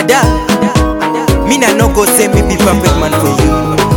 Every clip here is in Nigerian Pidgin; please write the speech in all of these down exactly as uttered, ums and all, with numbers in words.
Ada, me nah no go say me be perfect man for you.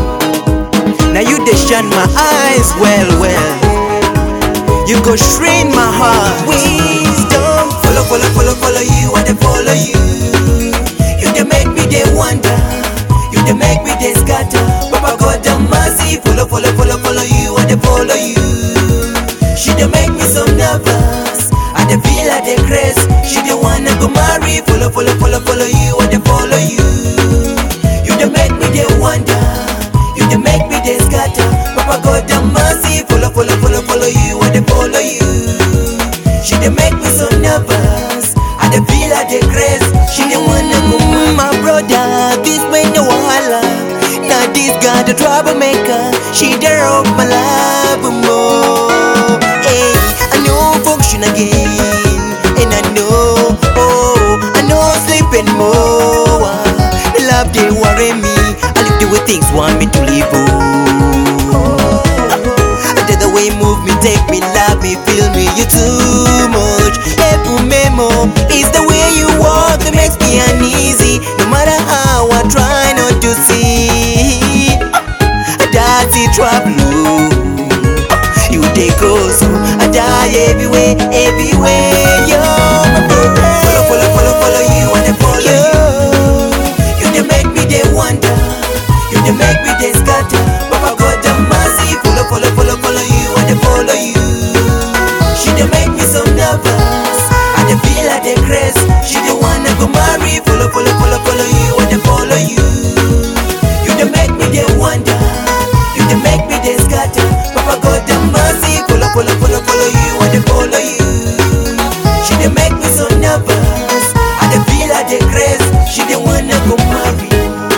Now you dey shine my eyes well well. You go strain my heart. Wisdom, follow, follow, follow, follow you, I dey follow you. You dey make me dey wonder. You dey make me dey scatter. Papa God have mercy. Follow, follow, follow, follow you, I dey follow you. She dey make me so nervous. I dey feel I dey craze. She dey wanna go marry. Follow, follow, follow, follow you, I dey follow you. You dey make me dey wonder. You dey make me dey scatter. Papa God have mercy. Follow, follow, follow, follow you, I dey follow you. She dey make me so nervous. I dey feel I dey craze. She dey wanna go marry. My brother, this man no wahala. Now this guy the troublemaker. She dey rock my life more. Hey, I know function again, and I know, oh, I know sleeping more. The love they worry me. I live the way things want me to live. Oh, the way you move me, take me, love me, feel me, you too much. Every memo is the way you walk that makes me uneasy. No matter how I try not to see, that's the trouble. You take us, I die everywhere, everywhere. Yo, my baby. Follow, follow, follow, follow you, and I follow you. You dey make me dey wonder. You dey make me dey scatter. Papa God have mercy. Follow, follow, follow, follow you, and I follow you. She dey make me so nervous. I dey feel I dey craze. She dey wanna go marry. Follow, follow, follow, follow you, and I follow you. You dey make me dey wonder. You dey make me dey scatter. Papa God have mercy. Follow, follow, follow, follow you, and I follow you. She dey make me so nervous. I dey feel I dey craze. She dey wanna go marry.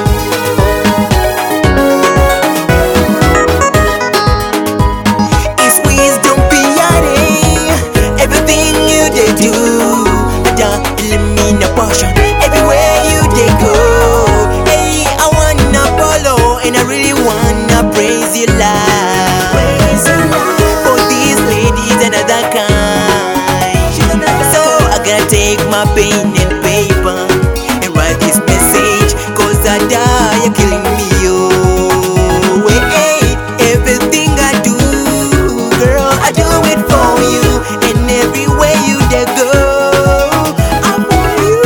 It's wisdom beyond it. Everything you dey do, I don't eliminate no portion. Everywhere you dey go, hey, I wanna follow and I really wanna praise your life. For these ladies and other kind, so I gotta take my pen and paper and write this message, cause I die, you're killing me, oh. Hey, everything I do, girl, I do it for you, and everywhere you dey go, I want you.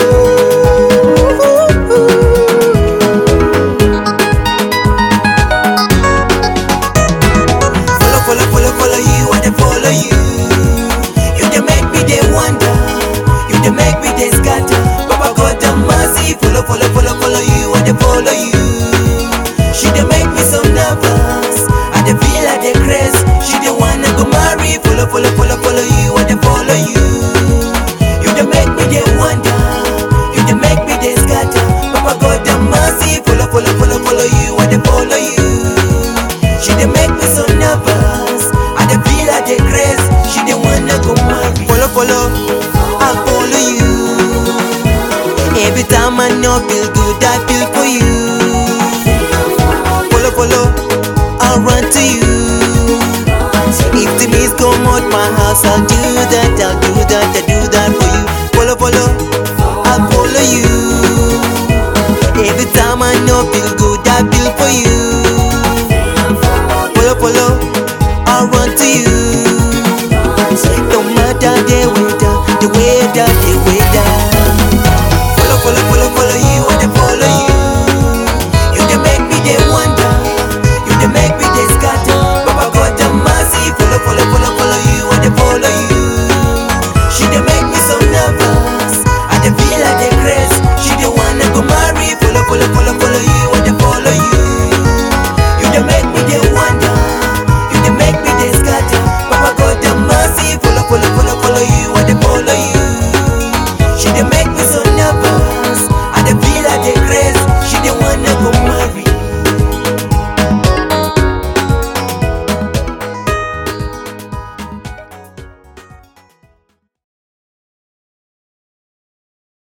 Follow, follow, follow, follow you, I dey follow you. You dey make me dey wonder. You dey make me dey scatter. Papa God have mercy. Follow, follow, follow, follow you, I dey follow you. She dey make me so nervous. I dey feel I dey craze. She dey wanna go marry. Follow, follow, follow, follow you, I dey follow you. You dey make me dey wonder. You dey make me dey scatter. Papa God have mercy. Follow, follow, follow, follow you, I dey follow you. She dey make me so nervous. I dey feel I dey craze. She dey wanna go marry. Follow, follow, I follow you. Every time I know feel good, I feel for you. Follow, follow, I run to you. If the mist come out my house, I'll do that, I'll do that, I'll do that for you. Follow, follow, I follow you. Every time I know feel good, I feel for you. Follow, follow, I run to you. No matter the weather, the weather, the weather.